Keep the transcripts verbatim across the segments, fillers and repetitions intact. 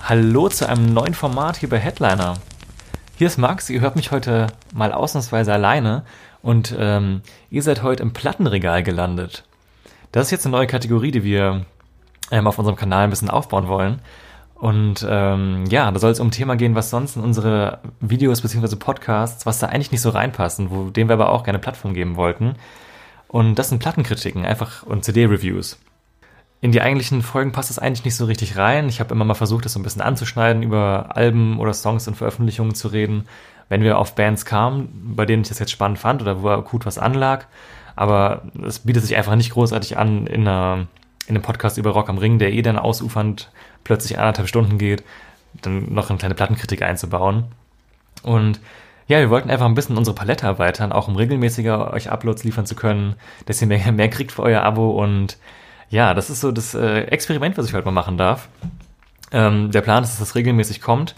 Hallo zu einem neuen Format hier bei Headliner. Hier ist Max, ihr hört mich heute mal ausnahmsweise alleine und ähm, ihr seid heute im Plattenregal gelandet. Das ist jetzt eine neue Kategorie, die wir ähm, auf unserem Kanal ein bisschen aufbauen wollen. Und ähm, ja, da soll es um ein Thema gehen, was sonst in unsere Videos bzw. Podcasts, was da eigentlich nicht so reinpassen, wo, dem wir aber auch gerne Plattform geben wollten. Und das sind Plattenkritiken, einfach und C D-Reviews. In die eigentlichen Folgen passt es eigentlich nicht so richtig rein. Ich habe immer mal versucht, das so ein bisschen anzuschneiden, über Alben oder Songs und Veröffentlichungen zu reden, wenn wir auf Bands kamen, bei denen ich das jetzt spannend fand oder wo akut was anlag. Aber es bietet sich einfach nicht großartig an, in, einer, in einem Podcast über Rock am Ring, der eh dann ausufernd plötzlich anderthalb Stunden geht, dann noch eine kleine Plattenkritik einzubauen. Und ja, wir wollten einfach ein bisschen unsere Palette erweitern, auch um regelmäßiger euch Uploads liefern zu können, dass ihr mehr, mehr kriegt für euer Abo. Und ja, das ist so das äh, Experiment, was ich heute mal machen darf. Ähm, der Plan ist, dass das regelmäßig kommt.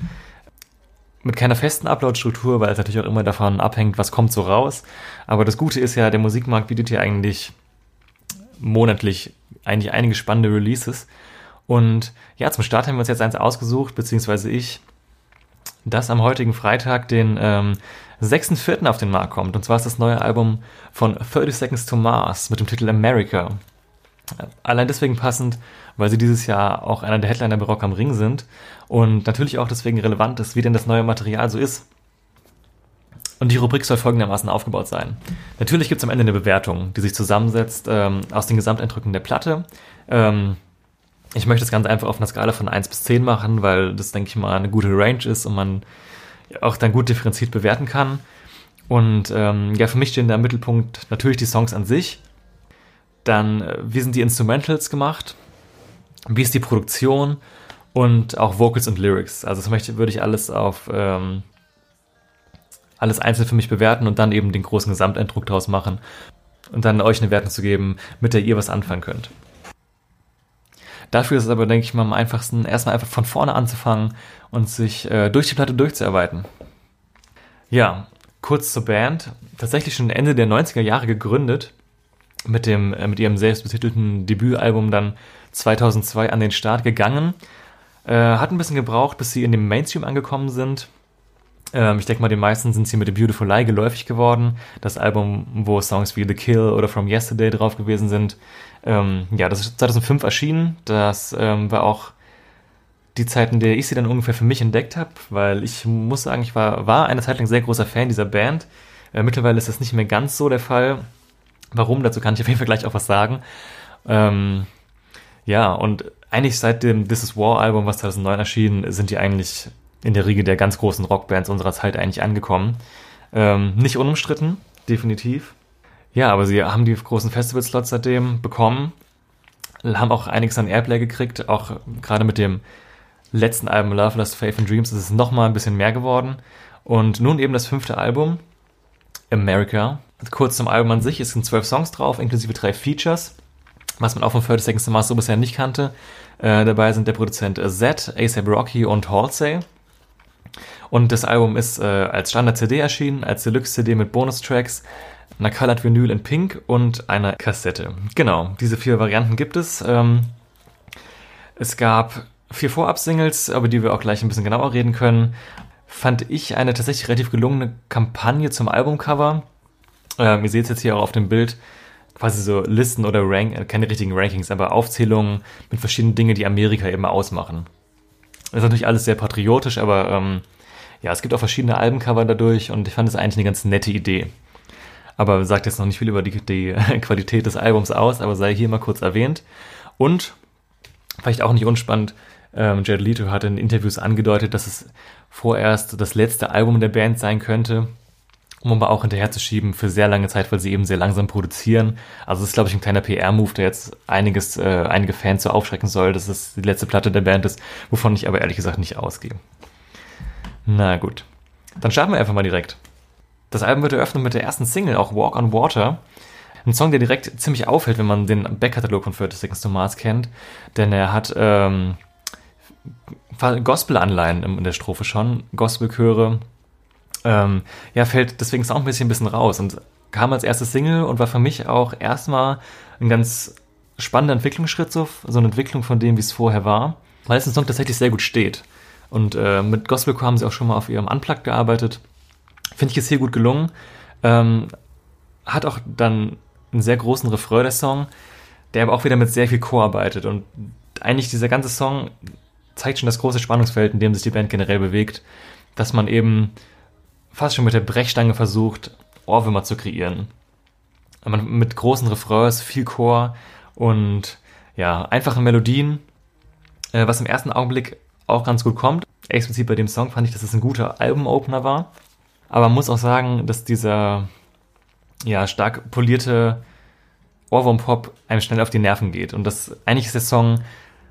Mit keiner festen Upload-Struktur, weil es natürlich auch immer davon abhängt, was kommt so raus. Aber das Gute ist ja, der Musikmarkt bietet hier eigentlich monatlich eigentlich einige spannende Releases. Und ja, zum Start haben wir uns jetzt eins ausgesucht, beziehungsweise ich, das am heutigen Freitag, den ähm, sechsten vierten auf den Markt kommt. Und zwar ist das neue Album von thirty Seconds to Mars mit dem Titel America. Allein deswegen passend, weil sie dieses Jahr auch einer der Headliner bei Rock am Ring sind und natürlich auch deswegen relevant ist, wie denn das neue Material so ist. Und die Rubrik soll folgendermaßen aufgebaut sein. Natürlich gibt es am Ende eine Bewertung, die sich zusammensetzt ähm, aus den Gesamteindrücken der Platte. Ähm, ich möchte das Ganze einfach auf einer Skala von eins bis zehn machen, weil das, denke ich mal, eine gute Range ist und man auch dann gut differenziert bewerten kann. Und ähm, ja, für mich stehen da im Mittelpunkt natürlich die Songs an sich. Dann, wie sind die Instrumentals gemacht? Wie ist die Produktion? Und auch Vocals und Lyrics. Also das möchte, würde ich alles auf ähm, alles einzeln für mich bewerten und dann eben den großen Gesamteindruck draus machen und dann euch eine Wertung zu geben, mit der ihr was anfangen könnt. Dafür ist es aber, denke ich mal, am einfachsten, erstmal einfach von vorne anzufangen und sich äh, durch die Platte durchzuarbeiten. Ja, kurz zur Band. Tatsächlich schon Ende der neunziger Jahre gegründet, mit dem äh, mit ihrem selbstbetitelten Debütalbum dann zweitausendzwei an den Start gegangen. Äh, hat ein bisschen gebraucht, bis sie in dem Mainstream angekommen sind. Ähm, ich denke mal, den meisten sind sie mit The Beautiful Lie geläufig geworden. Das Album, wo Songs wie The Kill oder From Yesterday drauf gewesen sind. Ähm, ja, das ist zweitausendfünf erschienen. Das ähm, war auch die Zeit, in der ich sie dann ungefähr für mich entdeckt habe, weil ich muss sagen, ich war, war eine Zeit lang sehr großer Fan dieser Band. Äh, mittlerweile ist das nicht mehr ganz so der Fall. Warum? Dazu kann ich auf jeden Fall gleich auch was sagen. Ähm, ja, und eigentlich seit dem This Is War Album, was zweitausendneun erschien, sind die eigentlich in der Riege der ganz großen Rockbands unserer Zeit eigentlich angekommen. Ähm, nicht unumstritten, definitiv. Ja, aber sie haben die großen Festival-Slots seitdem bekommen, haben auch einiges an Airplay gekriegt, auch gerade mit dem letzten Album Love, Lust, Faith and Dreams ist es nochmal ein bisschen mehr geworden. Und nun eben das fünfte Album, America. Kurz zum Album an sich, es sind zwölf Songs drauf, inklusive drei Features, was man auch von thirty Seconds to Mars so bisher nicht kannte. Äh, dabei sind der Produzent Z, A$AP Rocky und Halsey. Und das Album ist äh, als Standard-C D erschienen, als Deluxe-C D mit Bonustracks, einer Colored Vinyl in Pink und einer Kassette. Genau, diese vier Varianten gibt es. Ähm, es gab vier Vorab-Singles, über die wir auch gleich ein bisschen genauer reden können. Fand ich eine tatsächlich relativ gelungene Kampagne zum Albumcover. Ähm, ihr seht es jetzt hier auch auf dem Bild, quasi so Listen oder Rank, keine richtigen Rankings, aber Aufzählungen mit verschiedenen Dingen, die Amerika eben ausmachen. Das ist natürlich alles sehr patriotisch, aber ähm, ja, es gibt auch verschiedene Albencover dadurch und ich fand es eigentlich eine ganz nette Idee. Aber sagt jetzt noch nicht viel über die, die Qualität des Albums aus, aber sei hier mal kurz erwähnt. Und, vielleicht auch nicht unspannend, ähm, Jared Leto hatte in Interviews angedeutet, dass es vorerst das letzte Album der Band sein könnte, um aber auch hinterherzuschieben für sehr lange Zeit, weil sie eben sehr langsam produzieren. Also das ist, glaube ich, ein kleiner P R-Move, der jetzt einiges, äh, einige Fans so aufschrecken soll, dass es die letzte Platte der Band ist, wovon ich aber ehrlich gesagt nicht ausgehe. Na gut, dann starten wir einfach mal direkt. Das Album wird eröffnet mit der ersten Single, auch Walk on Water. Ein Song, der direkt ziemlich auffällt, wenn man den Backkatalog von thirty Seconds to Mars kennt, denn er hat ähm, Gospel-Anleihen in der Strophe schon, Gospelchöre. Ähm, ja, fällt deswegen auch ein bisschen, ein bisschen raus und kam als erste Single und war für mich auch erstmal ein ganz spannender Entwicklungsschritt, so, so eine Entwicklung von dem, wie es vorher war, weil es ein Song tatsächlich sehr gut steht. Und äh, mit Gospelcore haben sie auch schon mal auf ihrem Unplugged gearbeitet. Finde ich, ist hier gut gelungen. Ähm, hat auch dann einen sehr großen Refrain, der Song, der aber auch wieder mit sehr viel Chor arbeitet. Und eigentlich dieser ganze Song zeigt schon das große Spannungsfeld, in dem sich die Band generell bewegt, dass man eben fast schon mit der Brechstange versucht, Ohrwürmer zu kreieren. Man, mit großen Refrains, viel Chor und ja, einfachen Melodien, äh, was im ersten Augenblick auch ganz gut kommt. Explizit bei dem Song fand ich, dass es ein guter Album-Opener war. Aber man muss auch sagen, dass dieser ja, stark polierte Ohrwurm-Pop einem schnell auf die Nerven geht. Und das eigentlich ist der Song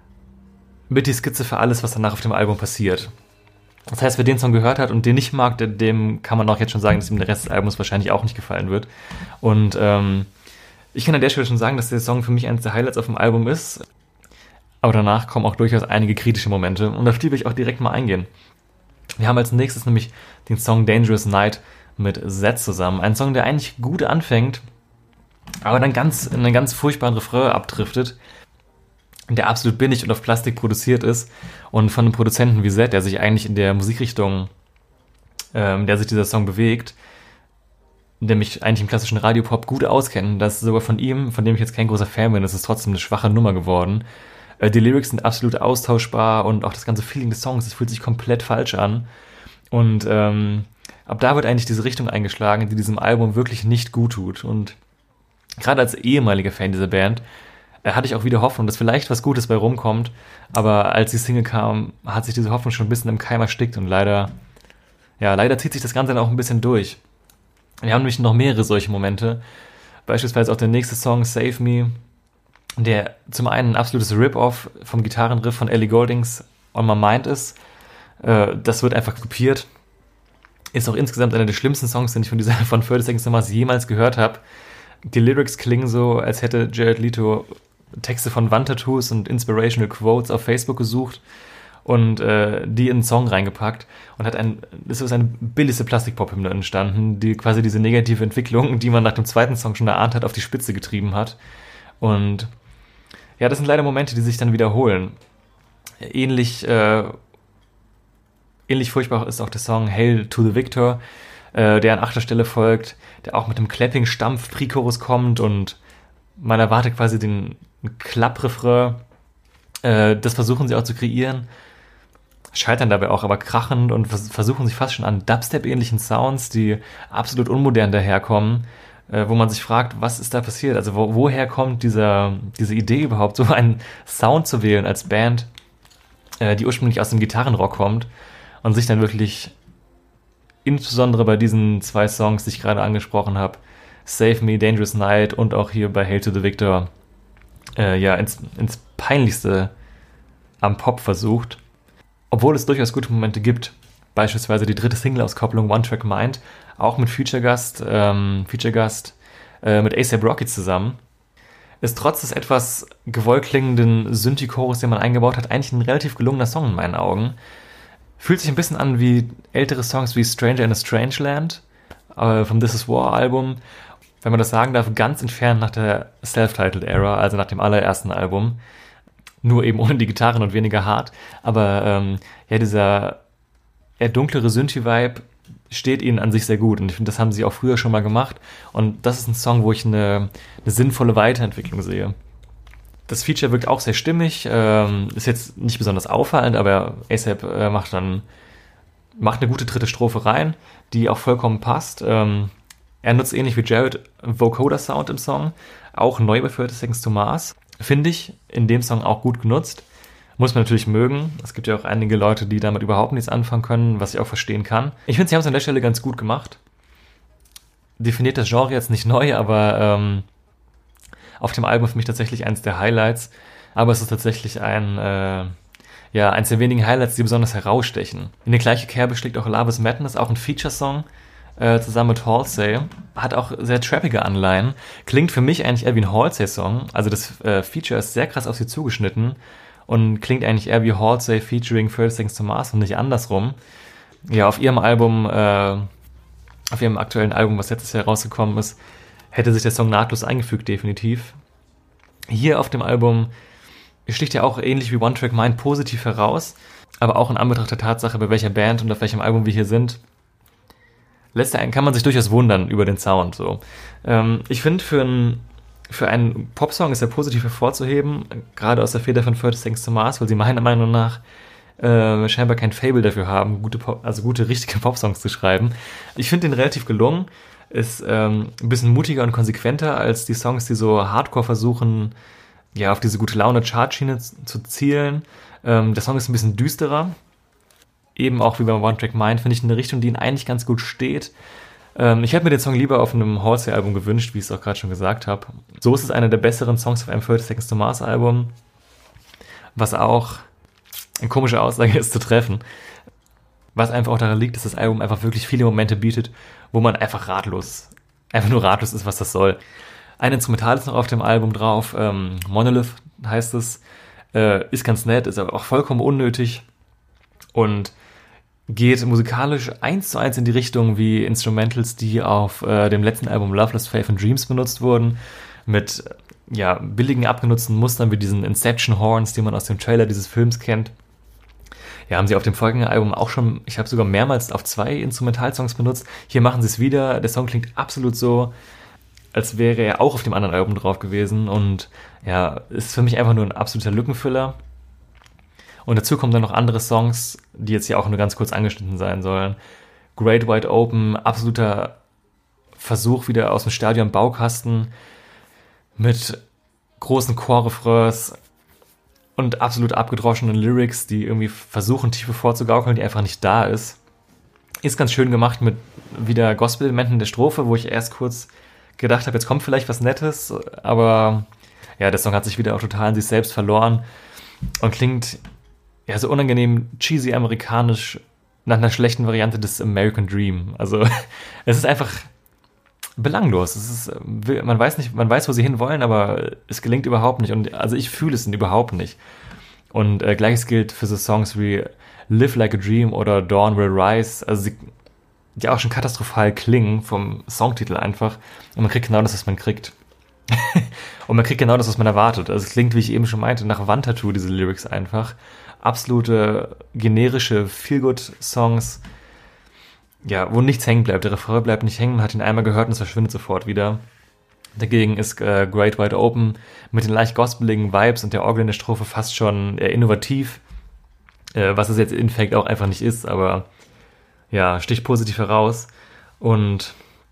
mit die Skizze für alles, was danach auf dem Album passiert. Das heißt, wer den Song gehört hat und den nicht mag, dem kann man auch jetzt schon sagen, dass ihm der Rest des Albums wahrscheinlich auch nicht gefallen wird. Und ähm, ich kann an der Stelle schon sagen, dass der Song für mich eines der Highlights auf dem Album ist. Aber danach kommen auch durchaus einige kritische Momente. Und auf die will ich auch direkt mal eingehen. Wir haben als nächstes nämlich den Song Dangerous Night mit Zed zusammen. Ein Song, der eigentlich gut anfängt, aber dann ganz in einen ganz furchtbaren Refrain abdriftet, der absolut billig und auf Plastik produziert ist und von einem Produzenten wie Zed, der sich eigentlich in der Musikrichtung, ähm, der sich dieser Song bewegt, der mich eigentlich im klassischen Radiopop gut auskennt, das ist sogar von ihm, von dem ich jetzt kein großer Fan bin, das ist trotzdem eine schwache Nummer geworden. Äh, die Lyrics sind absolut austauschbar und auch das ganze Feeling des Songs, das fühlt sich komplett falsch an. Und ähm, ab da wird eigentlich diese Richtung eingeschlagen, die diesem Album wirklich nicht gut tut. Und gerade als ehemaliger Fan dieser Band äh, hatte ich auch wieder Hoffnung, dass vielleicht was Gutes bei rumkommt. Aber als die Single kam, hat sich diese Hoffnung schon ein bisschen im Keim erstickt. Und leider, ja, leider zieht sich das Ganze dann auch ein bisschen durch. Wir haben nämlich noch mehrere solche Momente. Beispielsweise auch der nächste Song, Save Me, der zum einen ein absolutes Rip-Off vom Gitarrenriff von Ellie Gouldings On My Mind ist. Äh, das wird einfach kopiert. Ist auch insgesamt einer der schlimmsten Songs, den ich von dieser von thirty-Seconds to Mars jemals gehört habe. Die Lyrics klingen so, als hätte Jared Leto Texte von Wandtattoos und Inspirational Quotes auf Facebook gesucht und äh, die in einen Song reingepackt und hat ein, es ist eine billigste Plastik-Pop-Hymne entstanden, die quasi diese negative Entwicklung, die man nach dem zweiten Song schon erahnt hat, auf die Spitze getrieben hat. Und ja, das sind leider Momente, die sich dann wiederholen. Ähnlich, äh, ähnlich furchtbar ist auch der Song Hail to the Victor, äh, der an achter Stelle folgt, der auch mit einem Clapping-Stampf Pre-Chorus kommt und man erwartet quasi den Klapp-Refrain. Äh, das versuchen sie auch zu kreieren, scheitern dabei auch aber krachend und vers- versuchen sich fast schon an Dubstep-ähnlichen Sounds, die absolut unmodern daherkommen, äh, wo man sich fragt, was ist da passiert? Also wo, woher kommt dieser, diese Idee überhaupt, so einen Sound zu wählen als Band, äh, die ursprünglich aus dem Gitarrenrock kommt und sich dann wirklich insbesondere bei diesen zwei Songs, die ich gerade angesprochen habe, Save Me, Dangerous Night und auch hier bei Hail to the Victor, äh, ja, ins, ins Peinlichste am Pop versucht. Obwohl es durchaus gute Momente gibt. Beispielsweise die dritte Single-Auskopplung One Track Mind, auch mit Feature-Gast, ähm, Feature-Gast äh, mit A$AP Rocky zusammen. Ist trotz des etwas gewollt klingenden Synthi-Chorus, den man eingebaut hat, eigentlich ein relativ gelungener Song in meinen Augen. Fühlt sich ein bisschen an wie ältere Songs wie Stranger in a Strange Land äh, vom This Is War Album. Wenn man das sagen darf, ganz entfernt nach der Self-Titled Era, also nach dem allerersten Album. Nur eben ohne die Gitarren und weniger hart. Aber ähm, ja, dieser eher dunklere Synthi-Vibe steht ihnen an sich sehr gut. Und ich finde, das haben sie auch früher schon mal gemacht. Und das ist ein Song, wo ich eine, eine sinnvolle Weiterentwicklung sehe. Das Feature wirkt auch sehr stimmig. Ähm, ist jetzt nicht besonders auffallend, aber A$AP äh, macht dann macht eine gute dritte Strophe rein, die auch vollkommen passt. Ähm, er nutzt ähnlich wie Jared Vocoder-Sound im Song. Auch neu bei thirty Seconds to Mars. Finde ich in dem Song auch gut genutzt. Muss man natürlich mögen. Es gibt ja auch einige Leute, die damit überhaupt nichts anfangen können, was ich auch verstehen kann. Ich finde, sie haben es an der Stelle ganz gut gemacht. Definiert das Genre jetzt nicht neu, aber ähm, auf dem Album für mich tatsächlich eins der Highlights. Aber es ist tatsächlich ein, äh, ja, eins der wenigen Highlights, die besonders herausstechen. In die gleiche Kerbe schlägt auch Love is Madness, auch ein Feature-Song, äh, zusammen mit Halsey. Hat auch sehr trappige Anleihen. Klingt für mich eigentlich eher wie ein Halsey-Song. Also das äh, Feature ist sehr krass auf sie zugeschnitten und klingt eigentlich eher wie Halsey featuring thirty Seconds to Mars und nicht andersrum. Ja, auf ihrem Album, äh, auf ihrem aktuellen Album, was letztes Jahr rausgekommen ist, hätte sich der Song nahtlos eingefügt, definitiv. Hier auf dem Album sticht ja auch ähnlich wie One Track Mind positiv heraus, aber auch in Anbetracht der Tatsache, bei welcher Band und auf welchem Album wir hier sind, lässt einen, kann man sich durchaus wundern über den Sound. So. Ähm, ich finde, für, ein, für einen Popsong ist er positiv hervorzuheben, gerade aus der Feder von thirty Seconds to Mars, weil sie meiner Meinung nach äh, scheinbar kein Fable dafür haben, gute Pop, also gute, richtige Popsongs zu schreiben. Ich finde den relativ gelungen, ist ähm, ein bisschen mutiger und konsequenter als die Songs, die so Hardcore versuchen, ja, auf diese gute Laune-Chartschiene zu zielen. Ähm, der Song ist ein bisschen düsterer. Eben auch wie beim One Track Mind, finde ich eine Richtung, die ihn eigentlich ganz gut steht. Ähm, ich hätte mir den Song lieber auf einem Halsey-Album gewünscht, wie ich es auch gerade schon gesagt habe. So ist es einer der besseren Songs auf einem thirty Seconds to Mars Album. Was auch eine komische Aussage ist zu treffen. Was einfach auch daran liegt, dass das Album einfach wirklich viele Momente bietet, wo man einfach ratlos, einfach nur ratlos ist, was das soll. Ein Instrumental ist noch auf dem Album drauf, ähm, Monolith heißt es, äh, ist ganz nett, ist aber auch vollkommen unnötig und geht musikalisch eins zu eins in die Richtung wie Instrumentals, die auf äh, dem letzten Album Loveless Faith and Dreams benutzt wurden, mit ja, billigen, abgenutzten Mustern wie diesen Inception Horns, die man aus dem Trailer dieses Films kennt. Ja, haben sie auf dem folgenden Album auch schon, ich habe sogar mehrmals auf zwei Instrumentalsongs benutzt. Hier machen sie es wieder. Der Song klingt absolut so, als wäre er auch auf dem anderen Album drauf gewesen. Und ja, ist für mich einfach nur ein absoluter Lückenfüller. Und dazu kommen dann noch andere Songs, die jetzt hier auch nur ganz kurz angeschnitten sein sollen. Great Wide Open, absoluter Versuch wieder aus dem Stadion Baukasten mit großen Chorrefrains und absolut abgedroschenen Lyrics, die irgendwie versuchen, Tiefe vorzugaukeln, die einfach nicht da ist. Ist ganz schön gemacht mit wieder Gospel-Elementen der Strophe, wo ich erst kurz gedacht habe, jetzt kommt vielleicht was Nettes, aber ja, der Song hat sich wieder auch total in sich selbst verloren und klingt ja so unangenehm cheesy amerikanisch nach einer schlechten Variante des American Dream. Also es ist einfach belanglos. Es ist, man weiß nicht, man weiß, wo sie hinwollen, aber es gelingt überhaupt nicht. Und also ich fühle es überhaupt nicht. Und äh, gleiches gilt für so Songs wie Live Like a Dream oder Dawn Will Rise, also sie, die auch schon katastrophal klingen vom Songtitel einfach. Und man kriegt genau das, was man kriegt. Und man kriegt genau das, was man erwartet. Also es klingt, wie ich eben schon meinte, nach Wandtattoo, diese Lyrics einfach. Absolute generische Feel-Good-Songs, ja, wo nichts hängen bleibt. Der Refrain bleibt nicht hängen, man hat ihn einmal gehört und es verschwindet sofort wieder. Dagegen ist äh, Great Wide Open mit den leicht gospeligen Vibes und der Orgel in der Strophe fast schon äh, innovativ, äh, was es jetzt in Fact auch einfach nicht ist, aber ja, sticht positiv heraus. Und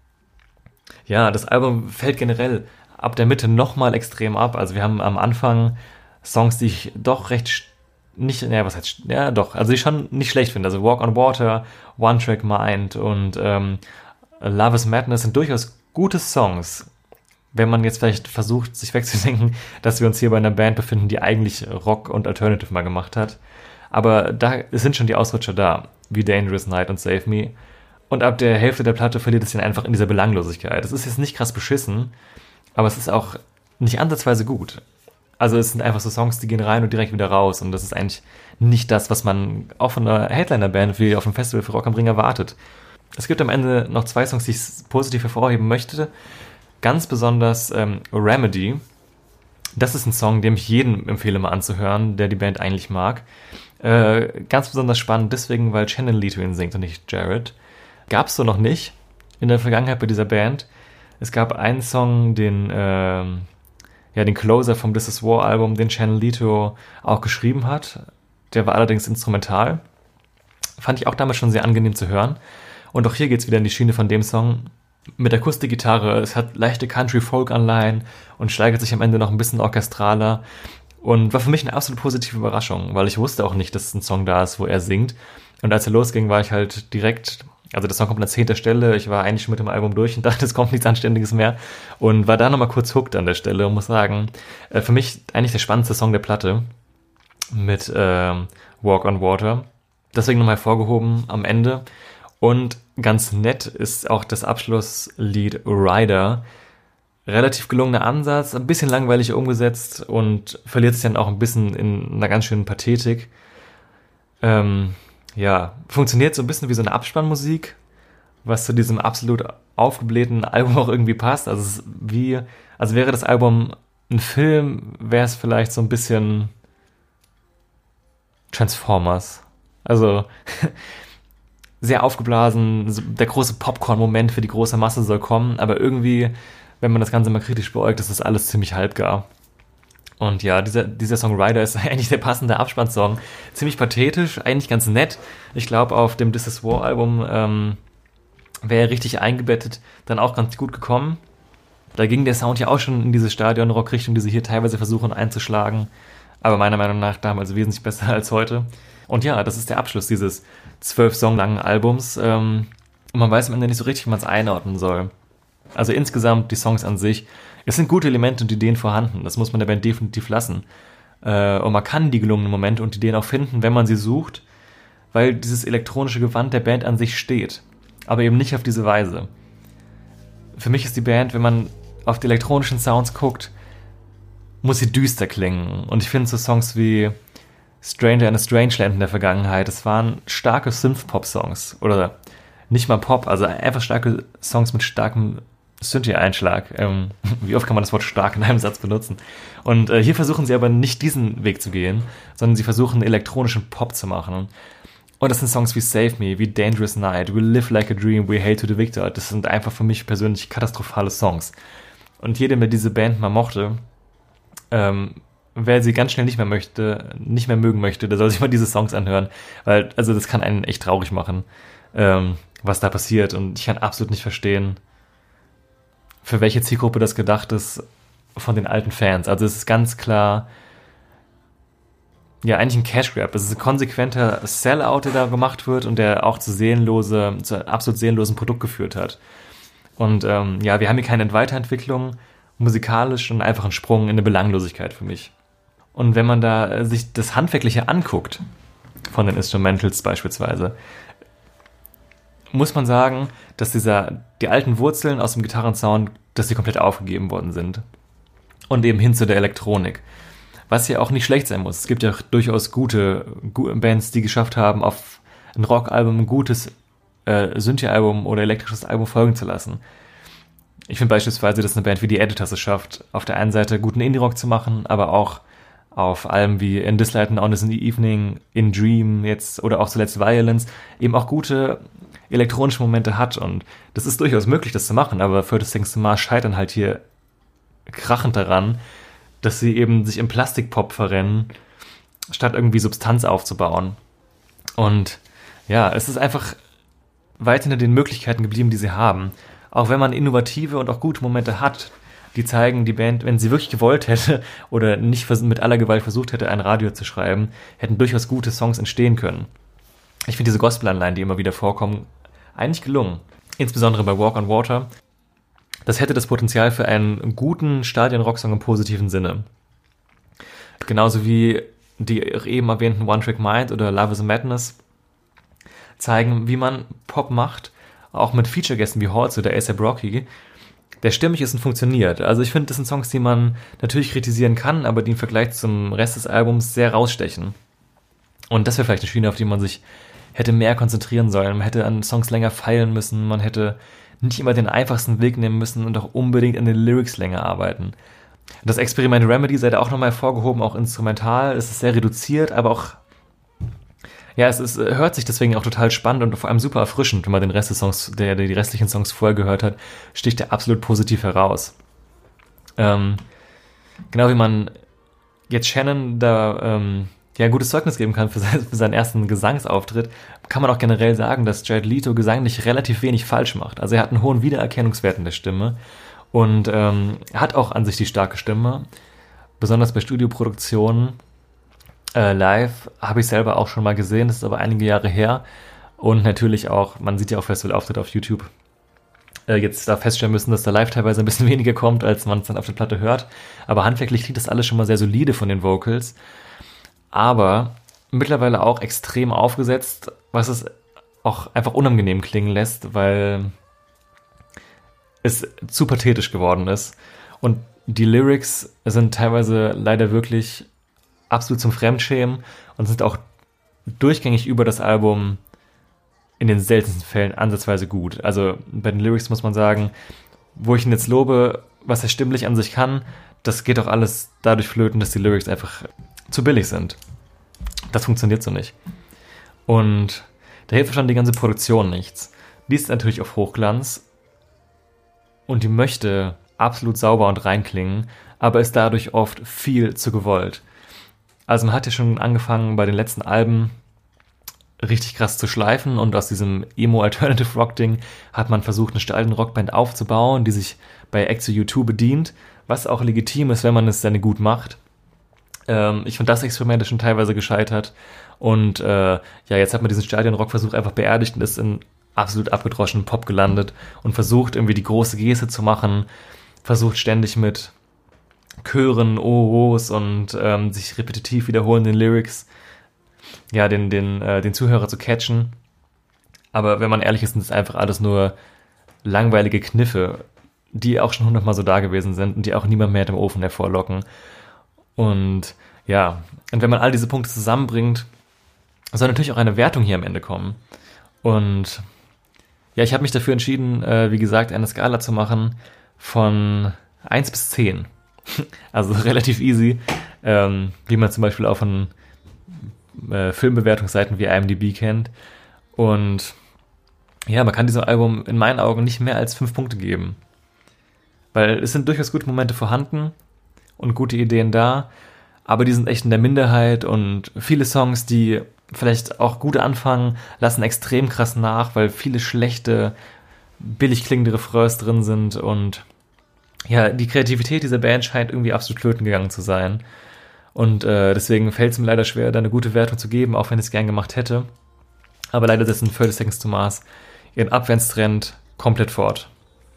ja, das Album fällt generell ab der Mitte nochmal extrem ab. Also wir haben am Anfang Songs, die ich doch recht nicht, ja, was heißt, ja doch, also ich schon nicht schlecht finde. Also Walk on Water, One Track Mind und ähm, Love is Madness sind durchaus gute Songs. Wenn man jetzt vielleicht versucht, sich wegzudenken, dass wir uns hier bei einer Band befinden, die eigentlich Rock und Alternative mal gemacht hat. Aber da sind schon die Ausrutscher da, wie Dangerous Night und Save Me. Und ab der Hälfte der Platte verliert es dann einfach in dieser Belanglosigkeit. Es ist jetzt nicht krass beschissen, aber es ist auch nicht ansatzweise gut. Also es sind einfach so Songs, die gehen rein und direkt wieder raus. Und das ist eigentlich nicht das, was man auch von einer Headliner-Band wie auf dem Festival für Rock am Ring erwartet. Es gibt am Ende noch zwei Songs, die ich positiv hervorheben möchte. Ganz besonders ähm, Remedy. Das ist ein Song, den ich jedem empfehle mal anzuhören, der die Band eigentlich mag. Äh, ganz besonders spannend deswegen, weil Shannon Leto ihn singt und nicht Jared. Gab es so noch nicht in der Vergangenheit bei dieser Band. Es gab einen Song, den... Ähm, ja, den Closer vom This Is War Album, den Shannon Leto auch geschrieben hat. Der war allerdings instrumental. Fand ich auch damals schon sehr angenehm zu hören. Und auch hier geht's wieder in die Schiene von dem Song mit Akustikgitarre. Es hat leichte Country-Folk-Anleihen und steigert sich am Ende noch ein bisschen orchestraler. Und war für mich eine absolut positive Überraschung, weil ich wusste auch nicht, dass ein Song da ist, wo er singt. Und als er losging, war ich halt direkt... Also der Song kommt an zehnter Stelle, ich war eigentlich schon mit dem Album durch und dachte, es kommt nichts Anständiges mehr und war da nochmal kurz hooked an der Stelle und muss sagen, äh, für mich eigentlich der spannendste Song der Platte mit äh, Walk on Water. Deswegen nochmal hervorgehoben am Ende. Und ganz nett ist auch das Abschlusslied Rider. Relativ gelungener Ansatz, ein bisschen langweilig umgesetzt und verliert sich dann auch ein bisschen in einer ganz schönen Pathetik. Ähm... Ja, funktioniert so ein bisschen wie so eine Abspannmusik, was zu diesem absolut aufgeblähten Album auch irgendwie passt. Also es ist wie, also wäre das Album ein Film, wäre es vielleicht so ein bisschen Transformers. Also sehr aufgeblasen, der große Popcorn-Moment für die große Masse soll kommen, aber irgendwie, wenn man das Ganze mal kritisch beäugt, ist das alles ziemlich halbgar. Und ja, dieser, dieser Song Rider ist eigentlich der passende Abspannsong. Ziemlich pathetisch, eigentlich ganz nett. Ich glaube, auf dem This Is War Album ähm, wäre er richtig eingebettet, dann auch ganz gut gekommen. Da ging der Sound ja auch schon in diese Stadion-Rock-Richtung, die sie hier teilweise versuchen einzuschlagen. Aber meiner Meinung nach damals wesentlich besser als heute. Und ja, das ist der Abschluss dieses zwölf Song langen Albums. Ähm, und man weiß am Ende nicht so richtig, wie man es einordnen soll. Also insgesamt die Songs an sich, es sind gute Elemente und Ideen vorhanden. Das muss man der Band definitiv lassen. Äh, und man kann die gelungenen Momente und Ideen auch finden, wenn man sie sucht, weil dieses elektronische Gewand der Band an sich steht. Aber eben nicht auf diese Weise. Für mich ist die Band, wenn man auf die elektronischen Sounds guckt, muss sie düster klingen. Und ich finde so Songs wie Stranger in a Strangeland in der Vergangenheit, das waren starke Synth-Pop-Songs. Oder nicht mal Pop, also einfach starke Songs mit starkem Synthie-Einschlag. Ähm, wie oft kann man das Wort stark in einem Satz benutzen? Und äh, hier versuchen sie aber nicht diesen Weg zu gehen, sondern sie versuchen elektronischen Pop zu machen. Und das sind Songs wie Save Me, wie Dangerous Night, We Live Like a Dream, We Hail to the Victor. Das sind einfach für mich persönlich katastrophale Songs. Und jedem, der diese Band mal mochte, ähm, wer sie ganz schnell nicht mehr möchte, nicht mehr mögen möchte, der soll sich mal diese Songs anhören. Weil, also das kann einen echt traurig machen, ähm, was da passiert. Und ich kann absolut nicht verstehen, für welche Zielgruppe das gedacht ist von den alten Fans. Also es ist ganz klar, ja, eigentlich ein Cash Grab. Es ist ein konsequenter Sellout, der da gemacht wird und der auch zu seelenlose, zu einem absolut seelenlosen Produkt geführt hat. Und ähm, ja, wir haben hier keine Weiterentwicklung, musikalisch und einfach einen Sprung in eine Belanglosigkeit für mich. Und wenn man da sich das Handwerkliche anguckt, von den Instrumentals beispielsweise, muss man sagen, dass dieser, die alten Wurzeln aus dem Gitarrensound, dass sie komplett aufgegeben worden sind. Und eben hin zu der Elektronik. Was ja auch nicht schlecht sein muss. Es gibt ja durchaus gute, gute Bands, die geschafft haben, auf ein Rockalbum ein gutes äh, Synthie-Album oder elektrisches Album folgen zu lassen. Ich finde beispielsweise, dass eine Band wie die Editors es schafft, auf der einen Seite guten Indie-Rock zu machen, aber auch auf Alben wie In This Light and On This in the Evening, In Dream jetzt oder auch zuletzt Violence eben auch gute elektronische Momente hat. Und das ist durchaus möglich, das zu machen, aber Furthest Things to Mars scheitern halt hier krachend daran, dass sie eben sich im Plastikpop verrennen, statt irgendwie Substanz aufzubauen. Und ja, es ist einfach weit hinter den Möglichkeiten geblieben, die sie haben. Auch wenn man innovative und auch gute Momente hat, die zeigen, die Band, wenn sie wirklich gewollt hätte oder nicht mit aller Gewalt versucht hätte, ein Radio zu schreiben, hätten durchaus gute Songs entstehen können. Ich finde diese Gospel-Anleihen, die immer wieder vorkommen, eigentlich gelungen. Insbesondere bei Walk on Water. Das hätte das Potenzial für einen guten Stadion-Rocksong im positiven Sinne. Genauso wie die eben erwähnten One Trick Mind oder Love is a Madness zeigen, wie man Pop macht, auch mit Feature-Gästen wie Halsey oder A$AP Rocky, der stimmig ist und funktioniert. Also ich finde, das sind Songs, die man natürlich kritisieren kann, aber die im Vergleich zum Rest des Albums sehr rausstechen. Und das wäre vielleicht eine Schiene, auf die man sich hätte mehr konzentrieren sollen. Man hätte an Songs länger feilen müssen, man hätte nicht immer den einfachsten Weg nehmen müssen und auch unbedingt an den Lyrics länger arbeiten. Das Experiment Remedy sei da auch nochmal hervorgehoben, auch instrumental. Es ist sehr reduziert, aber auch, ja, es ist, hört sich deswegen auch total spannend und vor allem super erfrischend, wenn man den Rest des Songs, der, der die restlichen Songs vorher gehört hat, sticht er absolut positiv heraus. Ähm, genau wie man jetzt Shannon da ähm, ja ein gutes Zeugnis geben kann für, sein, für seinen ersten Gesangsauftritt, kann man auch generell sagen, dass Jared Leto gesanglich relativ wenig falsch macht. Also er hat einen hohen Wiedererkennungswert in der Stimme und ähm, er hat auch an sich die starke Stimme, besonders bei Studioproduktionen. Äh, live habe ich selber auch schon mal gesehen, das ist aber einige Jahre her. Und natürlich auch, man sieht ja auch Festivalauftritte auf YouTube, äh, jetzt da feststellen müssen, dass da live teilweise ein bisschen weniger kommt, als man es dann auf der Platte hört. Aber handwerklich klingt das alles schon mal sehr solide von den Vocals. Aber mittlerweile auch extrem aufgesetzt, was es auch einfach unangenehm klingen lässt, weil es zu pathetisch geworden ist. Und die Lyrics sind teilweise leider wirklich absolut zum Fremdschämen und sind auch durchgängig über das Album in den seltensten Fällen ansatzweise gut. Also bei den Lyrics muss man sagen, wo ich ihn jetzt lobe, was er stimmlich an sich kann, das geht auch alles dadurch flöten, dass die Lyrics einfach zu billig sind. Das funktioniert so nicht. Und da hilft schon die ganze Produktion nichts. Die ist natürlich auf Hochglanz und die möchte absolut sauber und rein klingen, aber ist dadurch oft viel zu gewollt. Also man hat ja schon angefangen bei den letzten Alben richtig krass zu schleifen und aus diesem Emo-Alternative-Rock-Ding hat man versucht, eine steile Rockband aufzubauen, die sich bei Exo U zwei bedient, was auch legitim ist, wenn man es dann gut macht. Ähm, ich finde, das Experiment ist schon teilweise gescheitert und äh, ja, jetzt hat man diesen Stadion-Rock-Versuch einfach beerdigt und ist in absolut abgedroschenen Pop gelandet und versucht irgendwie die große Geste zu machen, versucht ständig mit Chören, Oros und ähm, sich repetitiv wiederholenden Lyrics ja, den, den, äh, den Zuhörer zu catchen. Aber wenn man ehrlich ist, sind es einfach alles nur langweilige Kniffe, die auch schon hundertmal so da gewesen sind und die auch niemand mehr hat im Ofen hervorlocken. Und ja, und wenn man all diese Punkte zusammenbringt, soll natürlich auch eine Wertung hier am Ende kommen. Und ja, ich habe mich dafür entschieden, äh, wie gesagt, eine Skala zu machen von eins bis zehn. Also relativ easy, ähm, wie man zum Beispiel auch von äh, Filmbewertungsseiten wie I M D B kennt. Und ja, man kann diesem Album in meinen Augen nicht mehr als fünf Punkte geben. Weil es sind durchaus gute Momente vorhanden und gute Ideen da, aber die sind echt in der Minderheit und viele Songs, die vielleicht auch gut anfangen, lassen extrem krass nach, weil viele schlechte, billig klingende Refrains drin sind und ja, die Kreativität dieser Band scheint irgendwie absolut flöten gegangen zu sein. Und äh, deswegen fällt es mir leider schwer, da eine gute Wertung zu geben, auch wenn ich es gern gemacht hätte. Aber leider setzen thirty Seconds to Mars ihren Abwärtstrend komplett fort.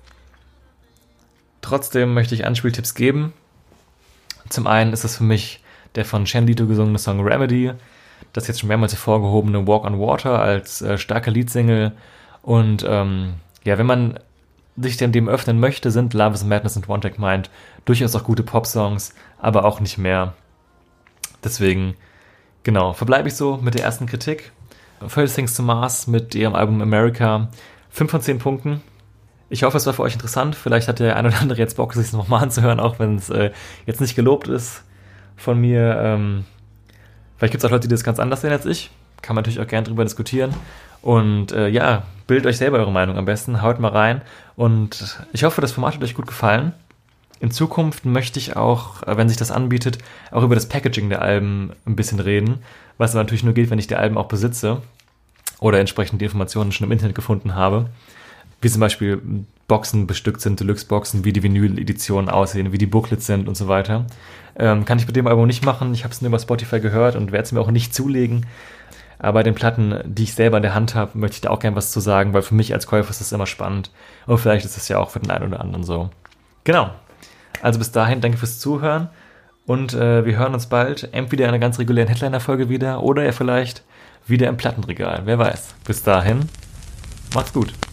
Trotzdem möchte ich Anspieltipps geben. Zum einen ist es für mich der von Chen Lito gesungene Song Remedy, das jetzt schon mehrmals hervorgehobene Walk on Water als äh, starke Leadsingle. Und ähm, ja, wenn man sich dem, dem öffnen möchte, sind Love is Madness und One Take Mind durchaus auch gute Pop-Songs, aber auch nicht mehr. Deswegen, genau, verbleibe ich so mit der ersten Kritik. thirty Seconds to Mars mit ihrem Album America, fünf von zehn Punkten. Ich hoffe, es war für euch interessant. Vielleicht hat der ein oder andere jetzt Bock, sich es nochmal anzuhören, auch wenn es äh, jetzt nicht gelobt ist von mir. Ähm, vielleicht gibt es auch Leute, die das ganz anders sehen als ich. Kann man natürlich auch gerne drüber diskutieren. Und äh, ja, bildet euch selber eure Meinung am besten. Haut mal rein. Und ich hoffe, das Format hat euch gut gefallen. In Zukunft möchte ich auch, wenn sich das anbietet, auch über das Packaging der Alben ein bisschen reden. Was aber natürlich nur geht, wenn ich die Alben auch besitze oder entsprechend die Informationen schon im Internet gefunden habe. Wie zum Beispiel Boxen bestückt sind, Deluxe-Boxen, wie die Vinyl-Editionen aussehen, wie die Booklets sind und so weiter. Ähm, kann ich mit dem Album nicht machen. Ich habe es nur über Spotify gehört und werde es mir auch nicht zulegen. Aber bei den Platten, die ich selber in der Hand habe, möchte ich da auch gerne was zu sagen, weil für mich als Käufer ist das immer spannend. Und vielleicht ist es ja auch für den einen oder anderen so. Genau. Also bis dahin, danke fürs Zuhören. Und äh, wir hören uns bald entweder in einer ganz regulären Headliner-Folge wieder oder ja vielleicht wieder im Plattenregal. Wer weiß. Bis dahin, macht's gut.